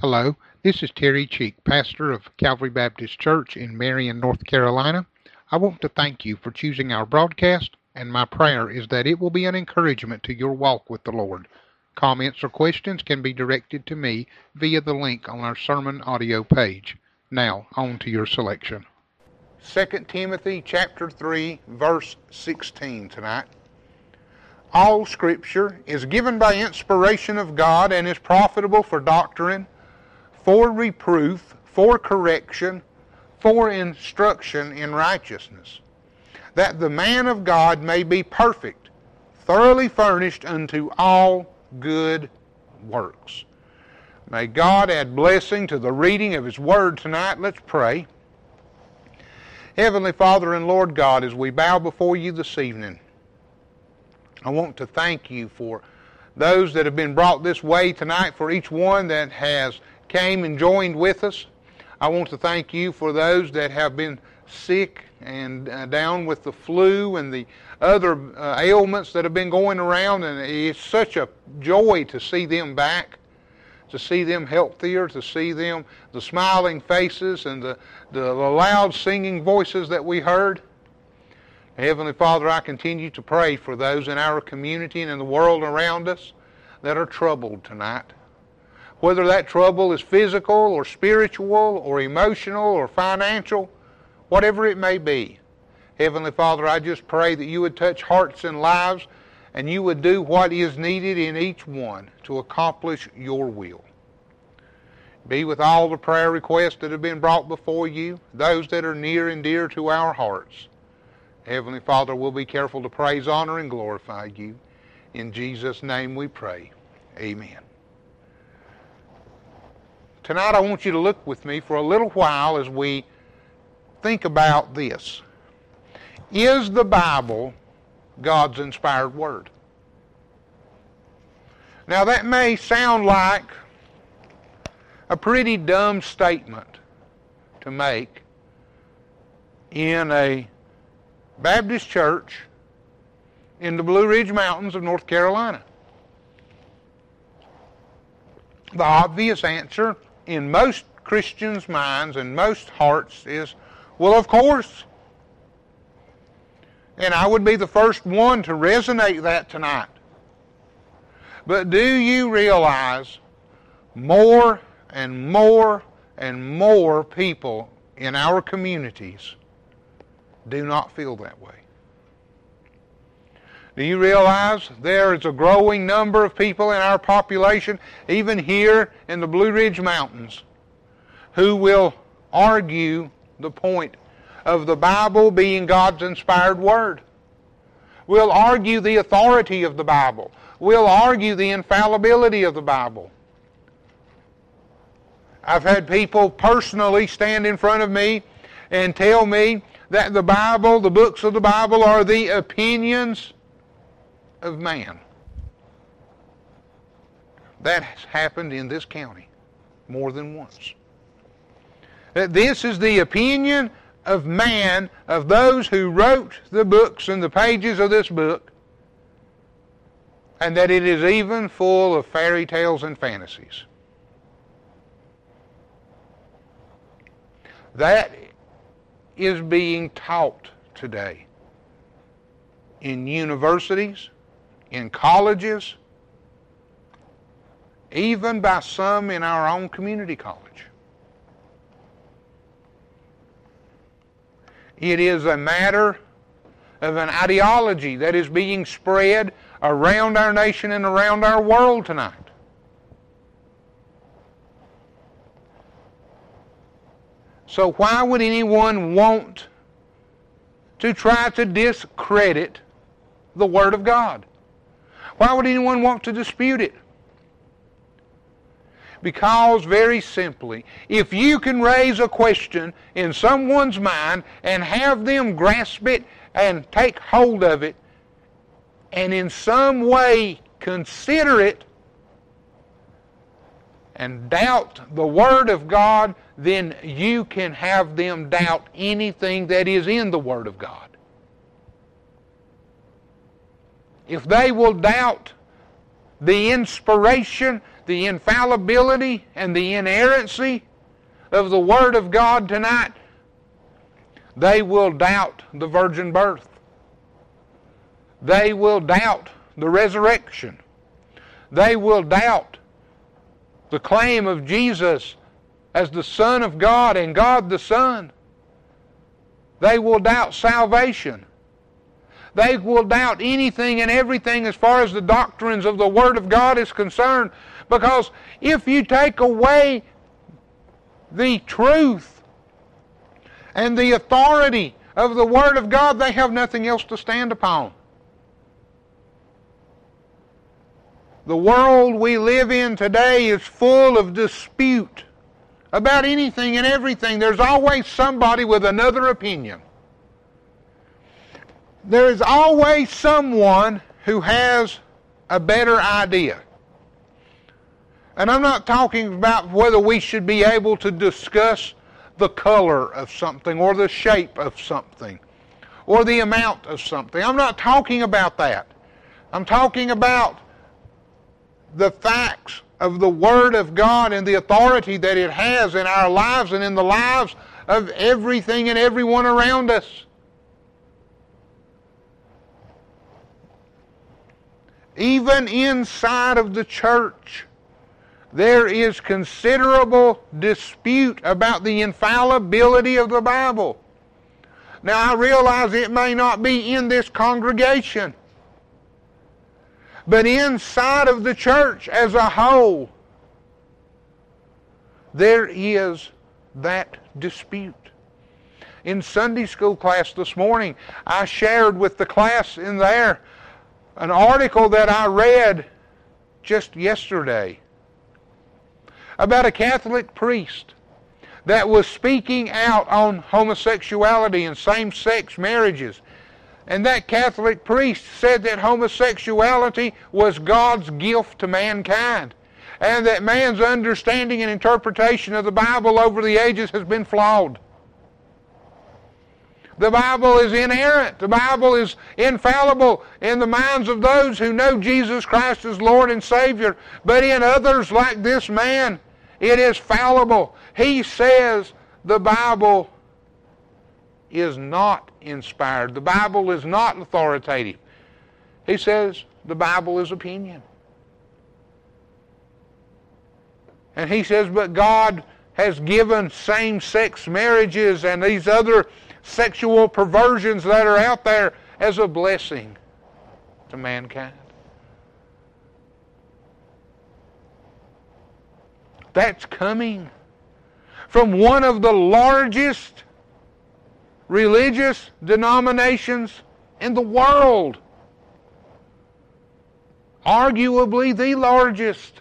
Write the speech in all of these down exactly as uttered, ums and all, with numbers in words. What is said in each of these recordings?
Hello, this is Terry Cheek, pastor of Calvary Baptist Church in Marion, North Carolina. I want to thank you for choosing our broadcast, and my prayer is that it will be an encouragement to your walk with the Lord. Comments or questions can be directed to me via the link on our sermon audio page. Now, on to your selection. Second Timothy chapter three, verse sixteen tonight. All Scripture is given by inspiration of God and is profitable for doctrine, for reproof, for correction, for instruction in righteousness, that the man of God may be perfect, thoroughly furnished unto all good works. May God add blessing to the reading of His Word tonight. Let's pray. Heavenly Father and Lord God, as we bow before You this evening, I want to thank You for those that have been brought this way tonight, for each one that has came and joined with us. I want to thank You for those that have been sick and uh, down with the flu and the other uh, ailments that have been going around, and it's such a joy to see them back, to see them healthier, to see them, the smiling faces and the, the, the loud singing voices that we heard. Heavenly Father, I continue to pray for those in our community and in the world around us that are troubled tonight. Whether that trouble is physical or spiritual or emotional or financial, whatever it may be. Heavenly Father, I just pray that You would touch hearts and lives, and You would do what is needed in each one to accomplish Your will. Be with all the prayer requests that have been brought before You, those that are near and dear to our hearts. Heavenly Father, we'll be careful to praise, honor, and glorify You. In Jesus' name we pray. Amen. Tonight I want you to look with me for a little while as we think about this. Is the Bible God's inspired Word? Now that may sound like a pretty dumb statement to make in a Baptist church in the Blue Ridge Mountains of North Carolina. The obvious answer in most Christians' minds and most hearts is, well, of course. And I would be the first one to resonate that tonight. But do you realize more and more and more people in our communities do not feel that way? Do you realize there is a growing number of people in our population, even here in the Blue Ridge Mountains, who will argue the point of the Bible being God's inspired Word? Will argue the authority of the Bible. Will argue the infallibility of the Bible. I've had people personally stand in front of me and tell me that the Bible, the books of the Bible, are the opinions of man. That has happened in this county more than once. That this is the opinion of man, of those who wrote the books and the pages of this book, and that it is even full of fairy tales and fantasies. That is being taught today in universities, in colleges, even by some in our own community college. It is a matter of an ideology that is being spread around our nation and around our world tonight. So why would anyone want to try to discredit the Word of God? Why would anyone want to dispute it? Because, very simply, if you can raise a question in someone's mind and have them grasp it and take hold of it and in some way consider it and doubt the Word of God, then you can have them doubt anything that is in the Word of God. If they will doubt the inspiration the infallibility and the inerrancy of the Word of God tonight, they will doubt the virgin birth. They will doubt the resurrection. They will doubt the claim of Jesus as the Son of God and God the Son. They will doubt salvation. They will doubt anything and everything as far as the doctrines of the Word of God is concerned. Because if you take away the truth and the authority of the Word of God, they have nothing else to stand upon. The world we live in today is full of dispute about anything and everything. There's always somebody with another opinion. There is always someone who has a better idea. And I'm not talking about whether we should be able to discuss the color of something or the shape of something or the amount of something. I'm not talking about that. I'm talking about the facts of the Word of God and the authority that it has in our lives and in the lives of everything and everyone around us. Even inside of the church, there is considerable dispute about the infallibility of the Bible. Now, I realize it may not be in this congregation, but inside of the church as a whole, there is that dispute. In Sunday school class this morning, I shared with the class in there an article that I read just yesterday about a Catholic priest that was speaking out on homosexuality and same-sex marriages. And that Catholic priest said that homosexuality was God's gift to mankind, and that man's understanding and interpretation of the Bible over the ages has been flawed. The Bible is inerrant. The Bible is infallible in the minds of those who know Jesus Christ as Lord and Savior. But in others like this man, it is fallible. He says the Bible is not inspired. The Bible is not authoritative. He says the Bible is opinion. And he says, but God has given same-sex marriages and these other sexual perversions that are out there as a blessing to mankind. That's coming from one of the largest religious denominations in the world. Arguably the largest.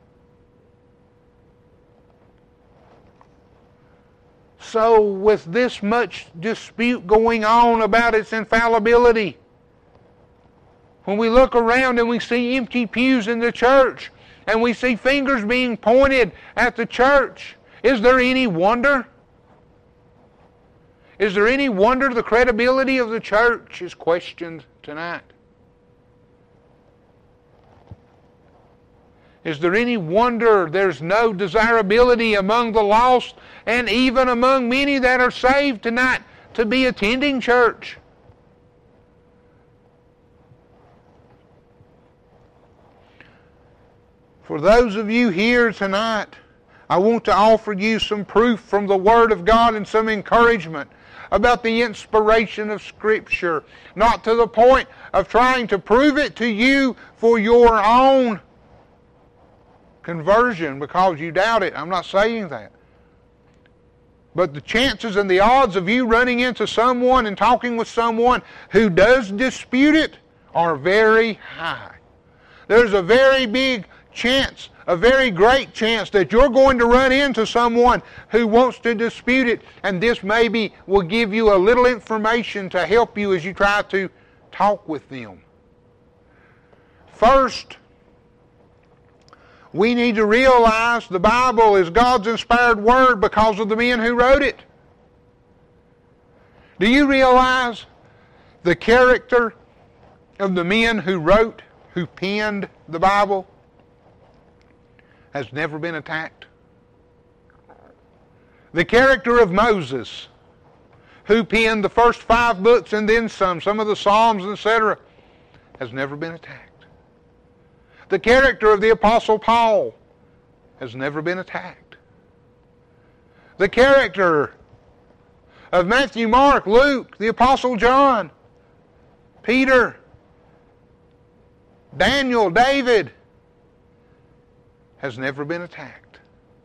So with this much dispute going on about its infallibility, when we look around and we see empty pews in the church, and we see fingers being pointed at the church, is there any wonder? Is there any wonder the credibility of the church is questioned tonight? Is there any wonder there's no desirability among the lost and even among many that are saved tonight to be attending church? For those of you here tonight, I want to offer you some proof from the Word of God and some encouragement about the inspiration of Scripture. Not to the point of trying to prove it to you for your own conversion because you doubt it. I'm not saying that. But the chances and the odds of you running into someone and talking with someone who does dispute it are very high. There's a very big chance, a very great chance that you're going to run into someone who wants to dispute it, and this maybe will give you a little information to help you as you try to talk with them. First, we need to realize the Bible is God's inspired Word because of the men who wrote it. Do you realize the character of the men who wrote, who penned the Bible? has never been attacked. The character of Moses, who penned the first five books and then some, some of the Psalms, et cetera, has never been attacked. The character of the Apostle Paul has never been attacked. The character of Matthew, Mark, Luke, the Apostle John, Peter, Daniel, David, has never been attacked.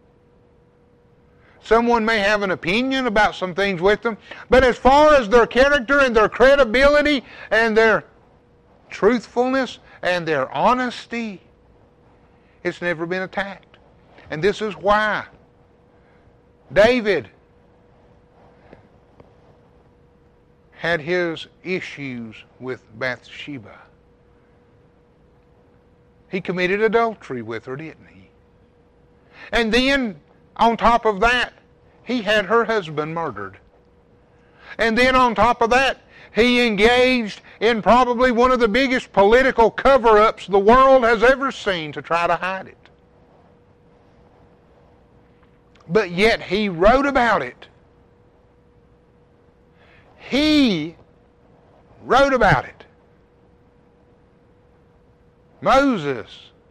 Someone may have an opinion about some things with them, but as far as their character and their credibility and their truthfulness and their honesty, it's never been attacked. And this is why David had his issues with Bathsheba. He committed adultery with her, didn't he? And then, on top of that, he had her husband murdered. And then on top of that, he engaged in probably one of the biggest political cover-ups the world has ever seen to try to hide it. But yet he wrote about it. He wrote about it. Moses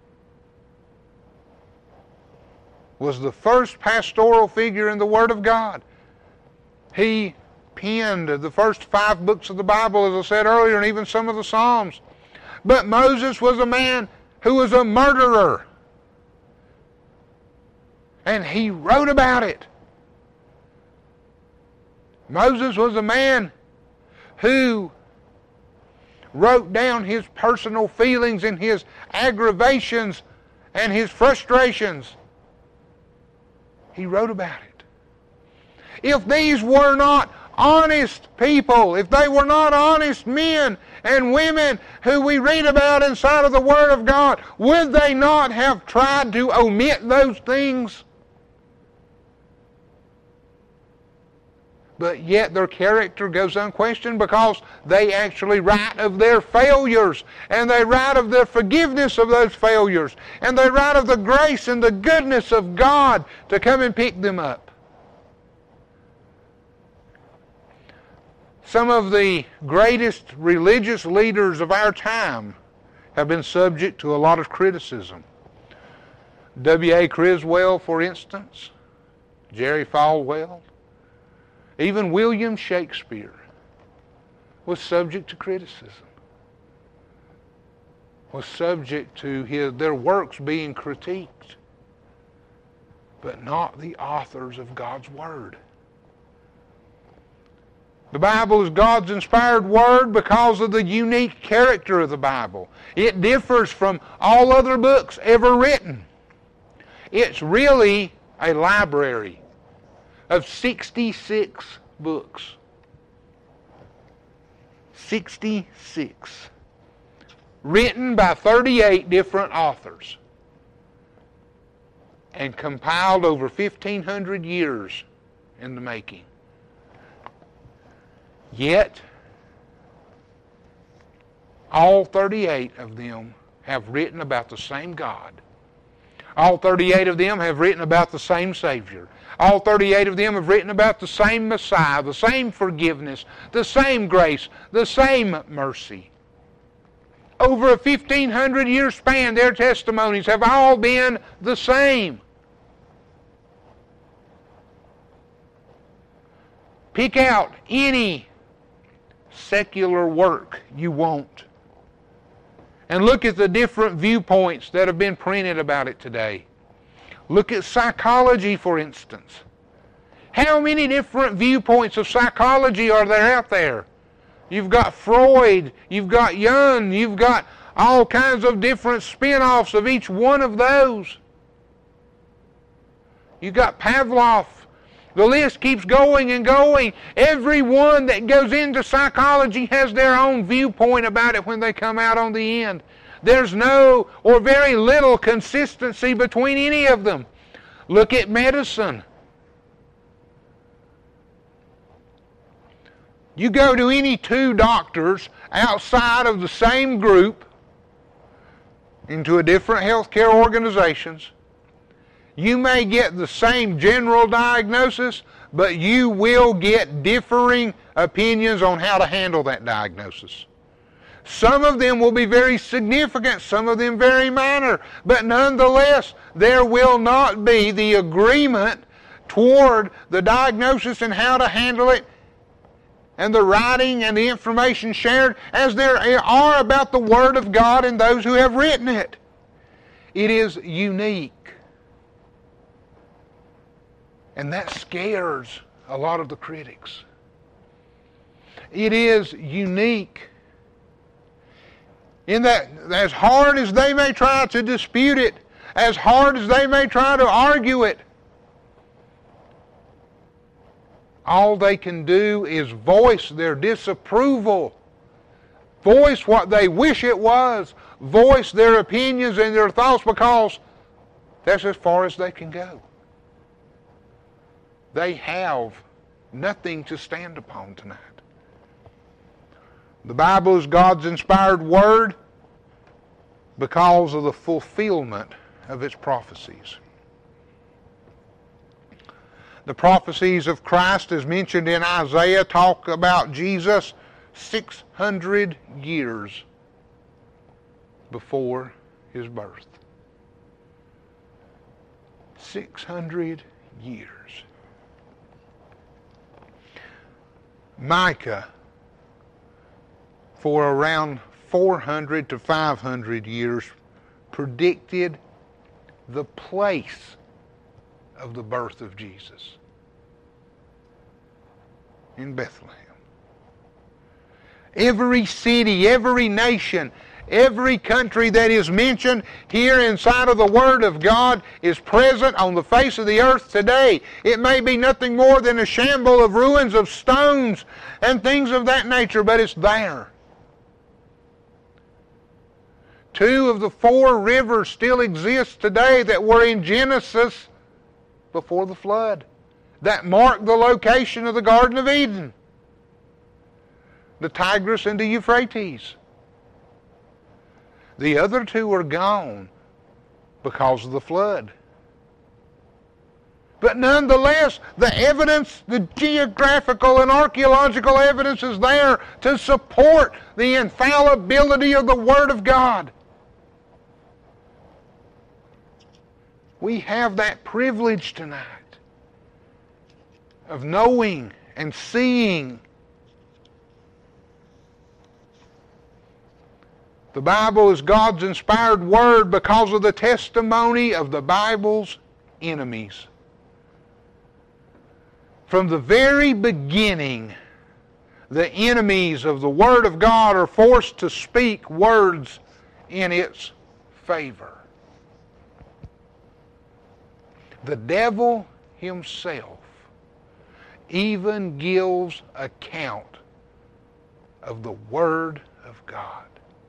was the first pastoral figure in the Word of God. He penned the first five books of the Bible, as I said earlier, and even some of the Psalms. But Moses was a man who was a murderer. And he wrote about it. Moses was a man who wrote down his personal feelings and his aggravations and his frustrations. He wrote about it. If these were not honest people, if they were not honest men and women who we read about inside of the Word of God, would they not have tried to omit those things? But yet their character goes unquestioned because they actually write of their failures, and they write of the forgiveness of those failures, and they write of the grace and the goodness of God to come and pick them up. Some of the greatest religious leaders of our time have been subject to a lot of criticism. W A Criswell, for instance, Jerry Falwell, even William Shakespeare was subject to criticism, was subject to his, their works being critiqued, but not the authors of God's Word. The Bible is God's inspired Word because of the unique character of the Bible. It differs from all other books ever written. It's really a library of sixty-six books. sixty-six. Written by thirty-eight different authors. And compiled over fifteen hundred years in the making. Yet, all thirty-eight of them have written about the same God. All thirty-eight of them have written about the same Savior. All thirty-eight of them have written about the same Messiah, the same forgiveness, the same grace, the same mercy. Over a fifteen hundred year span, their testimonies have all been the same. Pick out any secular work you want and look at the different viewpoints that have been printed about it today. Look at psychology, for instance. How many different viewpoints of psychology are there out there? You've got Freud, you've got Jung, you've got all kinds of different spin-offs of each one of those. You've got Pavlov. The list keeps going and going. Everyone that goes into psychology has their own viewpoint about it when they come out on the end. There's no or very little consistency between any of them. Look at medicine. You go to any two doctors outside of the same group into a different healthcare organizations, You may get the same general diagnosis, but you will get differing opinions on how to handle that diagnosis. Some of them will be very significant, some of them very minor, but nonetheless, there will not be the agreement toward the diagnosis and how to handle it, and the writing and the information shared as there are about the Word of God and those who have written it. It is unique. And that scares a lot of the critics. It is unique in that as hard as they may try to dispute it, as hard as they may try to argue it, all they can do is voice their disapproval, voice what they wish it was, voice their opinions and their thoughts, because that's as far as they can go. They have nothing to stand upon tonight. The Bible is God's inspired word because of the fulfillment of its prophecies. The prophecies of Christ, as mentioned in Isaiah, talk about Jesus six hundred years before his birth. six hundred years. Micah, for around four hundred to five hundred years, predicted the place of the birth of Jesus in Bethlehem. Every city, every nation, every country that is mentioned here inside of the Word of God is present on the face of the earth today. It may be nothing more than a shamble of ruins of stones and things of that nature, but it's there. Two of the four rivers still exist today that were in Genesis before the flood, that marked the location of the Garden of Eden. The Tigris and the Euphrates. The other two are gone because of the flood. But nonetheless, the evidence, the geographical and archaeological evidence is there to support the infallibility of the Word of God. We have that privilege tonight of knowing and seeing. The Bible is God's inspired word because of the testimony of the Bible's enemies. From the very beginning, the enemies of the Word of God are forced to speak words in its favor. The devil himself even gives account of the Word of God.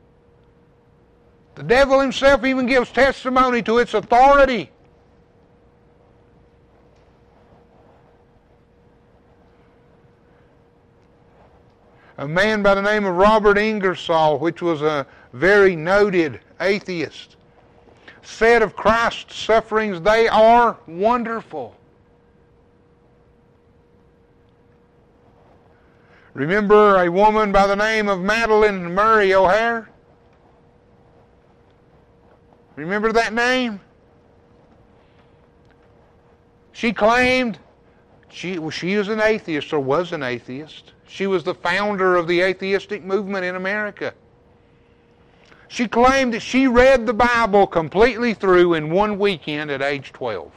The devil himself even gives testimony to its authority. A man by the name of Robert Ingersoll, which was a very noted atheist, said of Christ's sufferings, they are wonderful. Remember a woman by the name of Madalyn Murray O'Hair? Remember that name? She claimed, she, well, she was an atheist, or was an atheist. She was the founder of the atheistic movement in America. She claimed that she read the Bible completely through in one weekend at age twelve.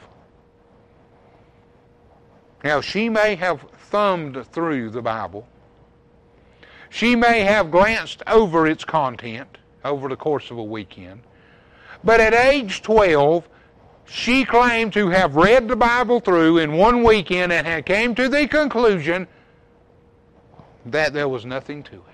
Now, she may have thumbed through the Bible. She may have glanced over its content over the course of a weekend. But at age twelve, she claimed to have read the Bible through in one weekend and had came to the conclusion that there was nothing to it.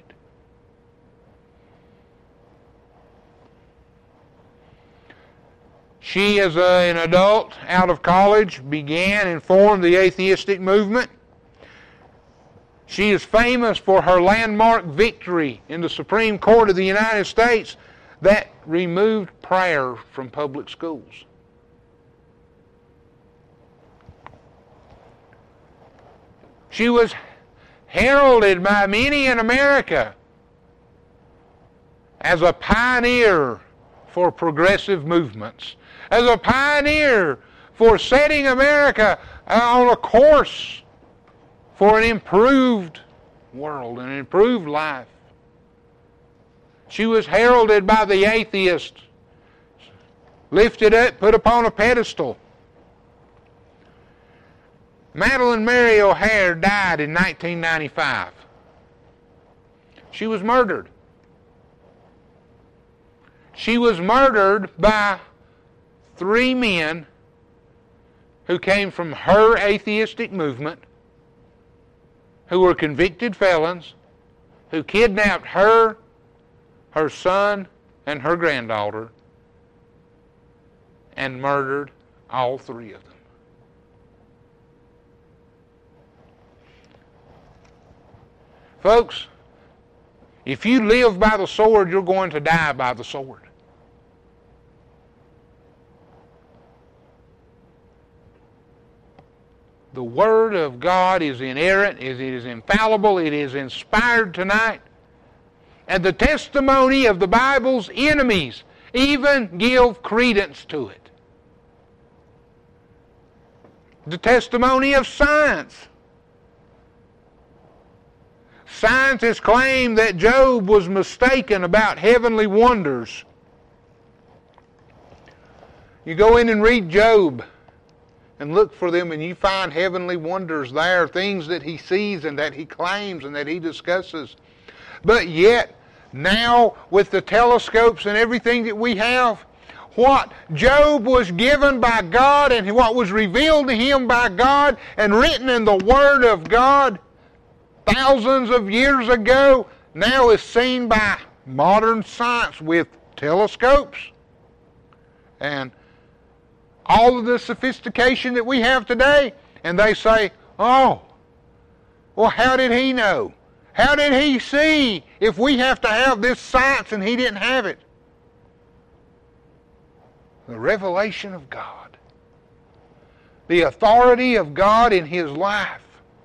She, as a, an adult out of college, began and formed the atheistic movement. She is famous for her landmark victory in the Supreme Court of the United States that removed prayer from public schools. She was heralded by many in America as a pioneer for progressive movements, as a pioneer for setting America on a course for an improved world, an improved life. She was heralded by the atheists, lifted up, put upon a pedestal. Madalyn Mary O'Hair died in nineteen ninety-five. She was murdered. She was murdered by three men who came from her atheistic movement, who were convicted felons, who kidnapped her, her son, and her granddaughter, and murdered all three of them. Folks, if you live by the sword, you're going to die by the sword. The Word of God is inerrant, it is infallible, it is inspired tonight. And the testimony of the Bible's enemies even give credence to it. The testimony of science. Scientists claim that Job was mistaken about heavenly wonders. You go in and read Job and look for them, and you find heavenly wonders there, things that he sees and that he claims and that he discusses. But yet, now with the telescopes and everything that we have, what Job was given by God and what was revealed to him by God and written in the Word of God thousands of years ago, now is seen by modern science with telescopes and all of the sophistication that we have today. And they say, oh, well, how did he know? How did he see if we have to have this science and he didn't have it? The revelation of God. The authority of God in his life.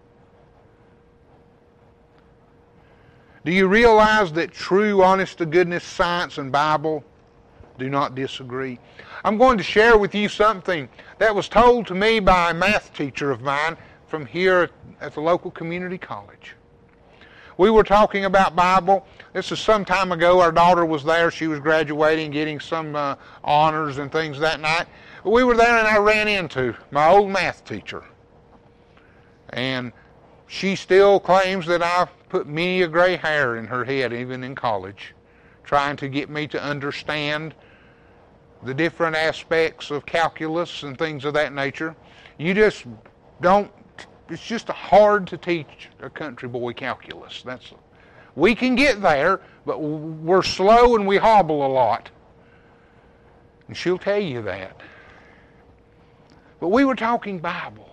Do you realize that true, honest-to-goodness science and Bible do not disagree? I'm going to share with you something that was told to me by a math teacher of mine from here at the local community college. We were talking about Bible. This is some time ago. Our daughter was there. She was graduating, getting some uh, honors and things that night. We were there and I ran into my old math teacher. And she still claims that I put many a gray hair in her head, even in college, trying to get me to understand the different aspects of calculus and things of that nature. You just don't, it's just hard to teach a country boy calculus. That's, we can get there, but we're slow and we hobble a lot. And she'll tell you that. But we were talking Bible.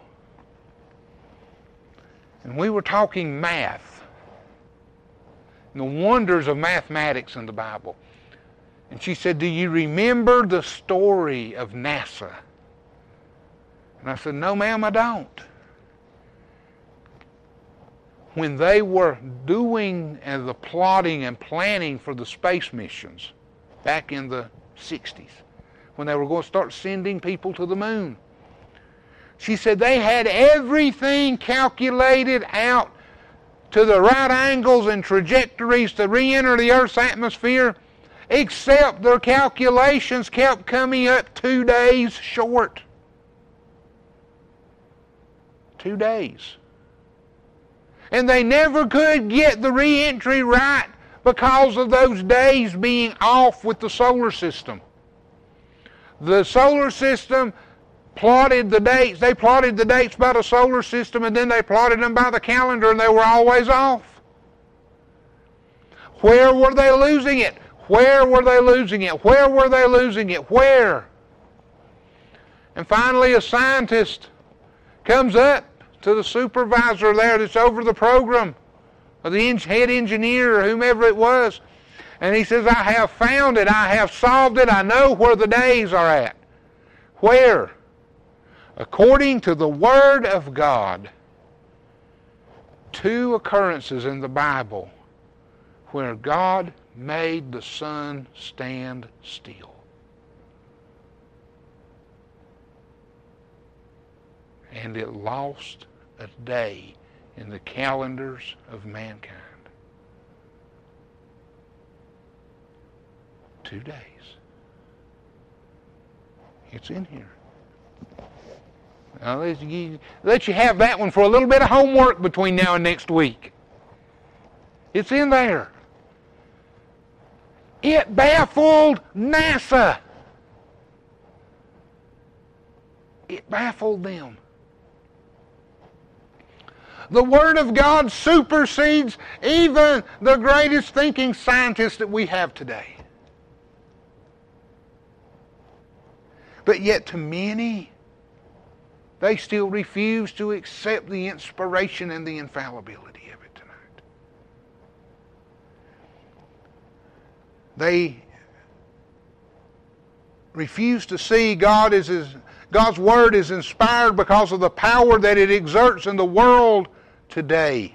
And we were talking math. And the wonders of mathematics in the Bible. And she said, do you remember the story of NASA? And I said, no, ma'am, I don't. When they were doing uh, the plotting and planning for the space missions back in the sixties, when they were going to start sending people to the moon, she said they had everything calculated out to the right angles and trajectories to re-enter the Earth's atmosphere, except their calculations kept coming up two days short. Two days. And they never could get the re-entry right because of those days being off with the solar system. The solar system plotted the dates. They plotted the dates by the solar system, and then they plotted them by the calendar, and they were always off. Where were they losing it? Where were they losing it? Where were they losing it? Where? And finally, a scientist comes up to the supervisor there that's over the program, or the head engineer, or whomever it was, and he says, I have found it. I have solved it. I know where the days are at. Where? According to the Word of God, two occurrences in the Bible where God made the sun stand still. And it lost a day in the calendars of mankind. Two days. It's in here. I'll let you, let you have that one for a little bit of homework between now and next week. It's in there. It baffled NASA. It baffled them. The Word of God supersedes even the greatest thinking scientists that we have today. But yet to many, they still refuse to accept the inspiration and the infallibility of it tonight. They refuse to see God as His, God's Word is inspired because of the power that it exerts in the world today.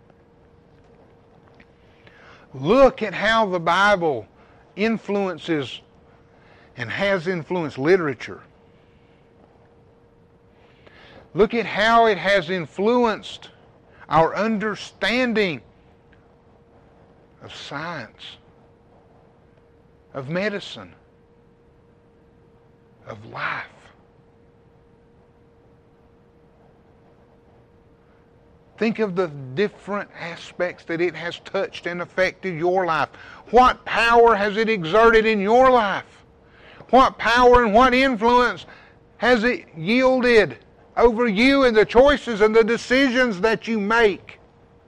Look at how the Bible influences and has influenced literature. Look at how it has influenced our understanding of science, of medicine, of life. Think of the different aspects that it has touched and affected your life. What power has it exerted in your life? What power and what influence has it yielded over you and the choices and the decisions that you make?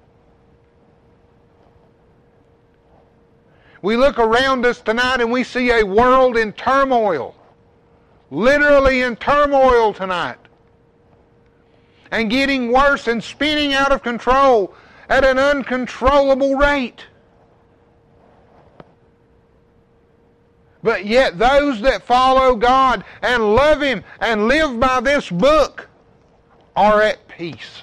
We look around us tonight and we see a world in turmoil. Literally in turmoil tonight. And getting worse and spinning out of control at an uncontrollable rate. But yet those that follow God and love Him and live by this book are at peace.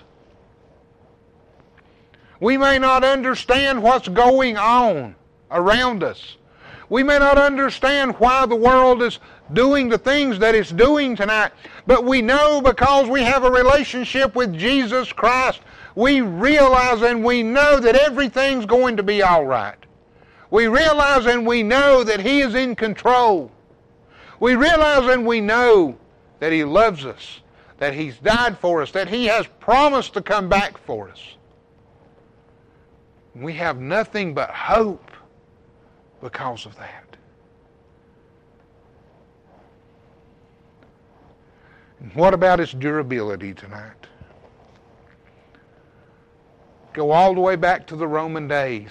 We may not understand what's going on around us. We may not understand why the world is doing the things that it's doing tonight, but we know because we have a relationship with Jesus Christ, we realize and we know that everything's going to be all right. We realize and we know that He is in control. We realize and we know that He loves us, that He's died for us, that He has promised to come back for us. We have nothing but hope because of that. And what about its durability tonight? Go all the way back to the Roman days.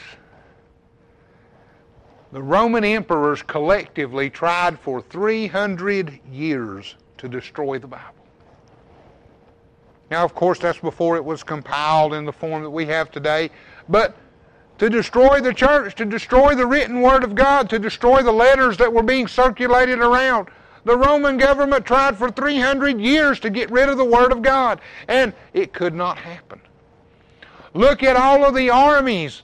The Roman emperors collectively tried for three hundred years to destroy the Bible. Now, of course, that's before it was compiled in the form that we have today. But to destroy the church, to destroy the written Word of God, to destroy the letters that were being circulated around, the Roman government tried for three hundred years to get rid of the Word of God. And it could not happen. Look at all of the armies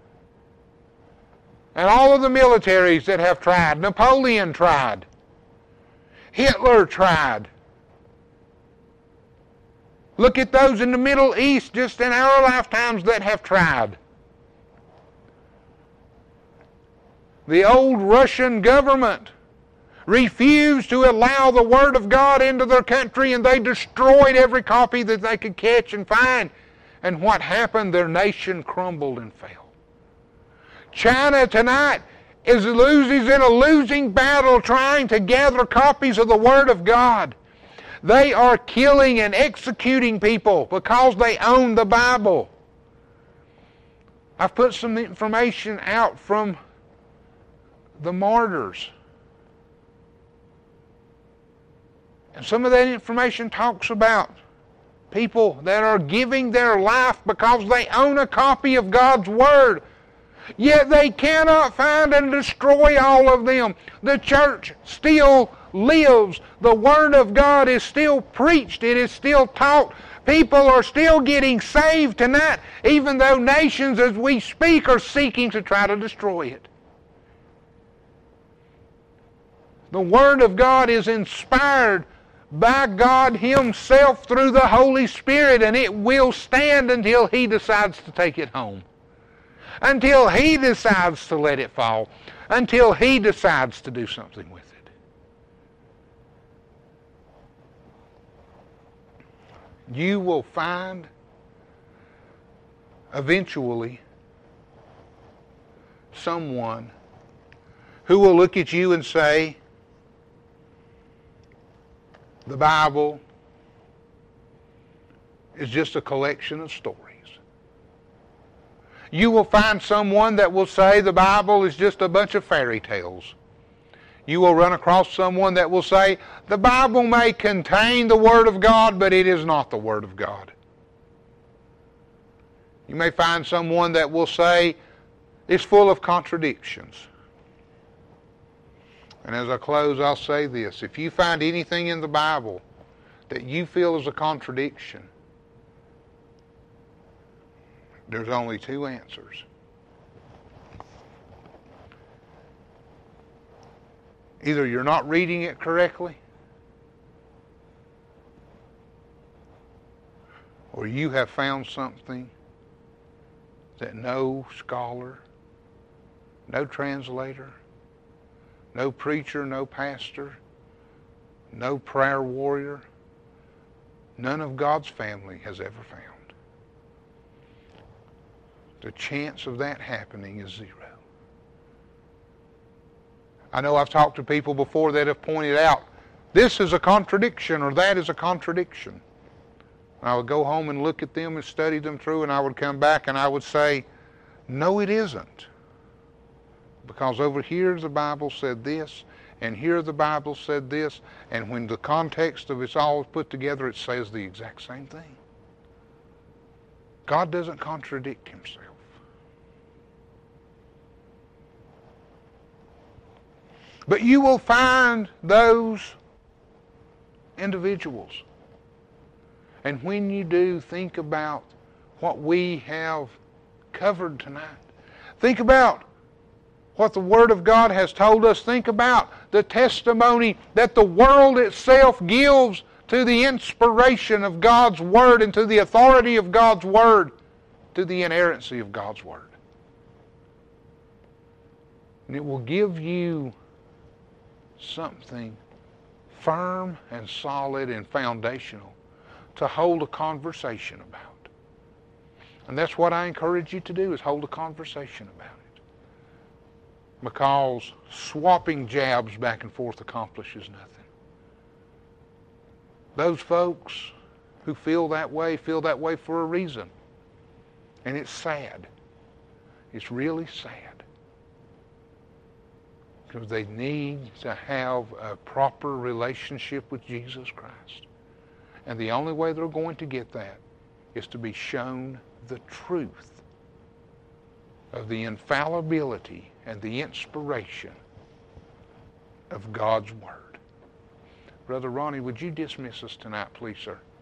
and all of the militaries that have tried. Napoleon tried. Hitler tried. Look at those in the Middle East just in our lifetimes that have tried. The old Russian government refused to allow the Word of God into their country, and they destroyed every copy that they could catch and find. And what happened? Their nation crumbled and fell. China tonight is loses in a losing battle trying to gather copies of the Word of God. They are killing and executing people because they own the Bible. I've put some information out from the martyrs. And some of that information talks about people that are giving their life because they own a copy of God's Word. Yet they cannot find and destroy all of them. The church still lives. The Word of God is still preached. It is still taught People are still getting saved tonight, even though nations as we speak are seeking to try to destroy it. The Word of God is inspired by God Himself through the Holy Spirit, and it will stand until He decides to take it home. Until He decides to let it fall. Until He decides to do something with it. You will find eventually someone who will look at you and say, the Bible is just a collection of stories. You will find someone that will say the Bible is just a bunch of fairy tales. You will run across someone that will say the Bible may contain the Word of God, but it is not the Word of God. You may find someone that will say it's full of contradictions. And as I close, I'll say this. If you find anything in the Bible that you feel is a contradiction, there's only two answers. Either you're not reading it correctly, or you have found something that no scholar, no translator, no preacher, no pastor, no prayer warrior, none of God's family has ever found. The chance of that happening is zero. I know I've talked to people before that have pointed out, this is a contradiction or that is a contradiction. I would go home and look at them and study them through, and I would come back and I would say, no, it isn't. Because over here the Bible said this, and here the Bible said this, and when the context of it's all put together, it says the exact same thing. God doesn't contradict Himself. But you will find those individuals. And when you do, think about what we have covered tonight. Think about what the Word of God has told us. Think about the testimony that the world itself gives to the inspiration of God's Word and to the authority of God's Word, to the inerrancy of God's Word. And it will give you something firm and solid and foundational to hold a conversation about. And that's what I encourage you to do, is hold a conversation about it. Because swapping jabs back and forth accomplishes nothing. Those folks who feel that way, feel that way for a reason. And it's sad. It's really sad. Because they need to have a proper relationship with Jesus Christ. And the only way they're going to get that is to be shown the truth of the infallibility and the inspiration of God's Word. Brother Ronnie, would you dismiss us tonight, please, sir?